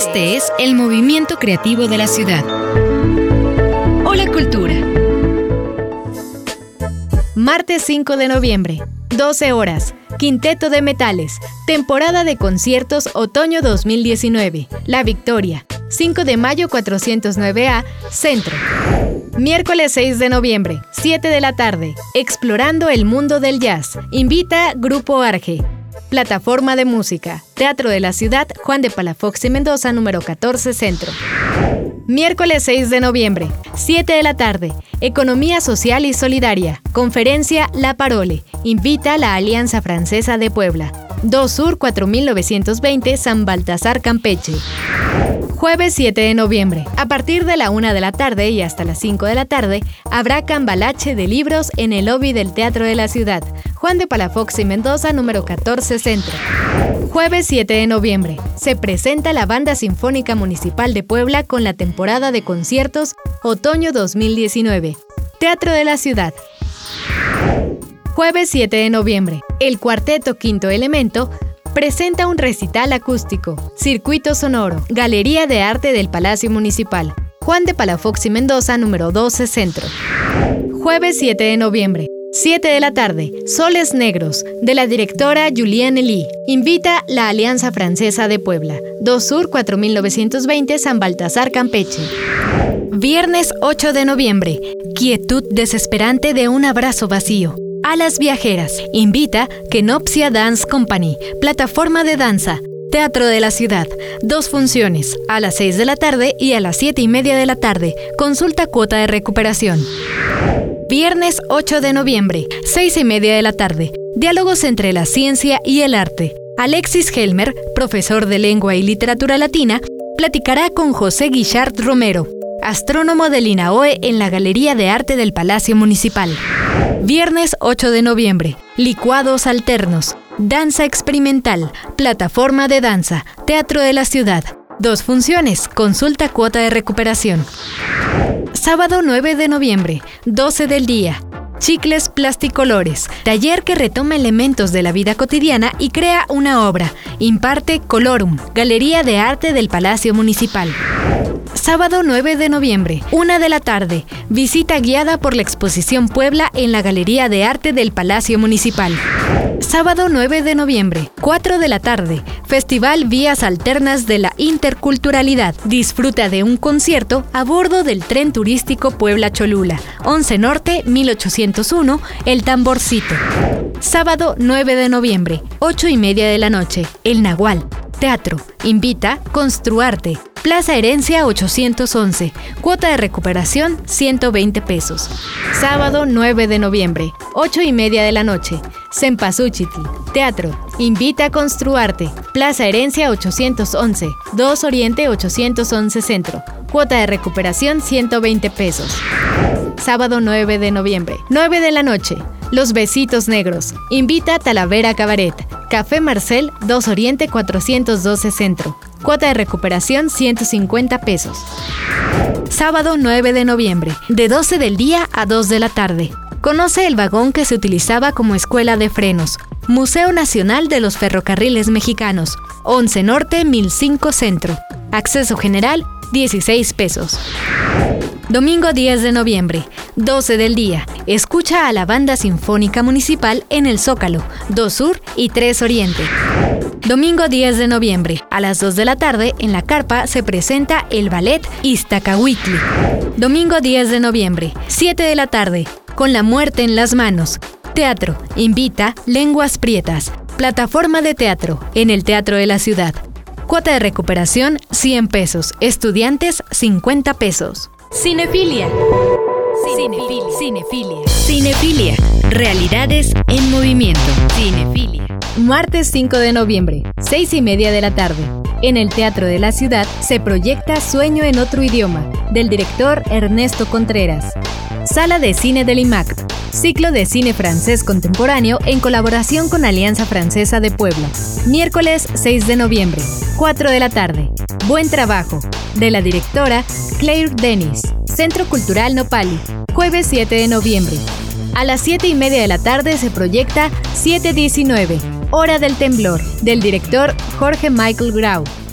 Este es el movimiento creativo de la ciudad. Hola Cultura. Martes 5 de noviembre, 12 horas. Quinteto de Metales. Temporada de conciertos otoño 2019. La Victoria. 5 de mayo 409A, Centro. Miércoles 6 de noviembre, 7 de la tarde. Explorando el mundo del jazz. Invita Grupo Arge. Plataforma de música. Teatro de la Ciudad, Juan de Palafox y Mendoza, número 14, Centro. Miércoles 6 de noviembre, 7 de la tarde. Economía Social y Solidaria. Conferencia La Parole. Invita la Alianza Francesa de Puebla. 2 Sur 4920, San Baltasar, Campeche. Jueves 7 de noviembre. A partir de la 1 de la tarde y hasta las 5 de la tarde, habrá cambalache de libros en el lobby del Teatro de la Ciudad. Juan de Palafox y Mendoza, número 14, Centro. Jueves 7 de noviembre. Se presenta la Banda Sinfónica Municipal de Puebla con la temporada de conciertos Otoño 2019. Teatro de la Ciudad. Jueves 7 de noviembre. El Cuarteto Quinto Elemento presenta un recital acústico. Circuito Sonoro. Galería de Arte del Palacio Municipal. Juan de Palafox y Mendoza, número 12, Centro. Jueves 7 de noviembre. 7 de la tarde. Soles Negros, de la directora Juliane Lee. Invita la Alianza Francesa de Puebla. 2 Sur 4920, San Baltasar, Campeche. Viernes 8 de noviembre. Quietud desesperante de un abrazo vacío. Alas Viajeras. Invita Kenopsia Dance Company. Plataforma de danza. Teatro de la Ciudad. 2 funciones, a las 6 de la tarde y a las 7:30 de la tarde. Consulta cuota de recuperación. Viernes 8 de noviembre, 6:30 de la tarde. Diálogos entre la ciencia y el arte. Alexis Helmer, profesor de Lengua y Literatura Latina, platicará con José Guichard Romero, astrónomo del INAOE, en la Galería de Arte del Palacio Municipal. Viernes 8 de noviembre, Licuados Alternos. Danza experimental, plataforma de danza, Teatro de la Ciudad. 2 funciones, consulta cuota de recuperación. Sábado 9 de noviembre, 12 del día. Chicles Plasticolores, taller que retoma elementos de la vida cotidiana y crea una obra. Imparte Colorum, Galería de Arte del Palacio Municipal. Sábado 9 de noviembre, 1 de la tarde. Visita guiada por la exposición Puebla en la Galería de Arte del Palacio Municipal. Sábado 9 de noviembre, 4 de la tarde. Festival Vías Alternas de la Interculturalidad. Disfruta de un concierto a bordo del tren turístico Puebla-Cholula. 11 Norte, 1801, El Tamborcito. Sábado 9 de noviembre, 8:30 de la noche. El Nahual. Teatro. Invita Construarte. Plaza Herencia 811. Cuota de recuperación 120 pesos. Sábado 9 de noviembre, 8:30 de la noche. Cempasúchitl. Teatro. Invita Construarte. Plaza Herencia 811. 2 Oriente 811 Centro. Cuota de recuperación 120 pesos. Sábado 9 de noviembre, 9 de la noche. Los Besitos Negros. Invita Talavera Cabaret. Café Marcel, 2 Oriente 412 Centro. Cuota de recuperación 150 pesos. Sábado 9 de noviembre, de 12 del día a 2 de la tarde. Conoce el vagón que se utilizaba como escuela de frenos. Museo Nacional de los Ferrocarriles Mexicanos. 11 Norte, 1005 Centro. Acceso general, 16 pesos. Domingo 10 de noviembre, 12 del día. Escucha a la Banda Sinfónica Municipal en el Zócalo, 2 Sur y 3 Oriente. Domingo 10 de noviembre, a las 2 de la tarde, en la carpa se presenta el ballet Iztacahuitli. Domingo 10 de noviembre, 7 de la tarde, Con la muerte en las manos. Teatro. Invita Lenguas Prietas. Plataforma de teatro en el Teatro de la Ciudad. Cuota de recuperación 100 pesos. Estudiantes 50 pesos. Cinefilia. Cinefilia. Realidades en movimiento. Cinefilia. Martes 5 de noviembre, 6:30 de la tarde. En el Teatro de la Ciudad se proyecta Sueño en otro idioma, del director Ernesto Contreras. Sala de Cine del IMACT. Ciclo de cine francés contemporáneo en colaboración con Alianza Francesa de Puebla. Miércoles 6 de noviembre, 4 de la tarde. Buen trabajo, de la directora Claire Denis. Centro Cultural Nopali. Jueves 7 de noviembre. A las 7:30 de la tarde se proyecta 7:19, Hora del Temblor, del director Jorge Michael Grau.